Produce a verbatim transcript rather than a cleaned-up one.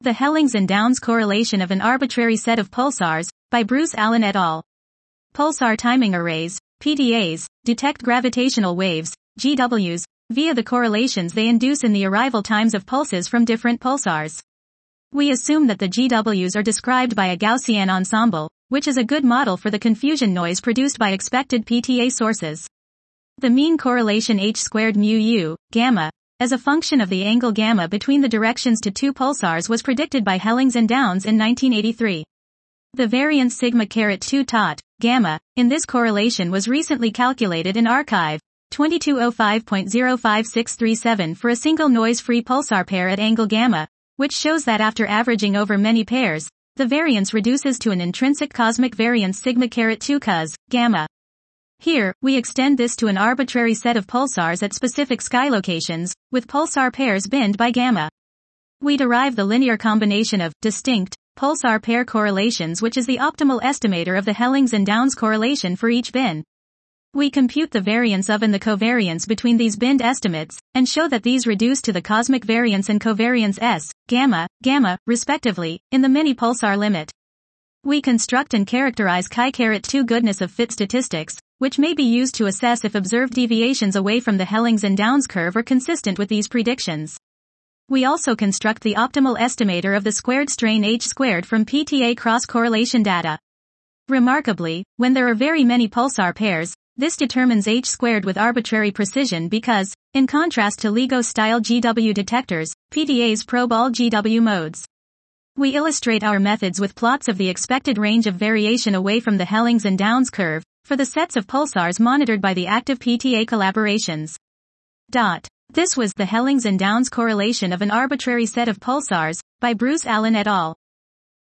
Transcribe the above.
The Hellings and Downs correlation of an arbitrary set of pulsars, by Bruce Allen et al. Pulsar timing arrays, P T As, detect gravitational waves, G Ws, via the correlations they induce in the arrival times of pulses from different pulsars. We assume that the G Ws are described by a Gaussian ensemble, which is a good model for the confusion noise produced by expected P T A sources. The mean correlation h squared mu u, gamma, as a function of the angle gamma between the directions to two pulsars was predicted by Hellings and Downs in nineteen eighty-three. The variance sigma caret two tot, gamma, in this correlation was recently calculated in arXiv twenty-two oh five point oh five six three seven for a single noise-free pulsar pair at angle gamma, which shows that after averaging over many pairs, the variance reduces to an intrinsic cosmic variance sigma caret two cos, gamma. Here, we extend this to an arbitrary set of pulsars at specific sky locations, with pulsar pairs binned by gamma. We derive the linear combination of distinct pulsar pair correlations, which is the optimal estimator of the Hellings and Downs correlation for each bin. We compute the variance of and the covariance between these binned estimates, and show that these reduce to the cosmic variance and covariance S, gamma, gamma, respectively, in the mini-pulsar limit. We construct and characterize chi caret two goodness of fit statistics, which may be used to assess if observed deviations away from the Hellings and Downs curve are consistent with these predictions. We also construct the optimal estimator of the squared strain h squared from P T A cross-correlation data. Remarkably, when there are very many pulsar pairs, this determines h squared with arbitrary precision because, in contrast to LIGO-style G W detectors, P T As probe all G W modes. We illustrate our methods with plots of the expected range of variation away from the Hellings and Downs curve, for the sets of pulsars monitored by the active P T A collaborations. Dot. This was the Hellings and Downs correlation of an arbitrary set of pulsars, by Bruce Allen et al.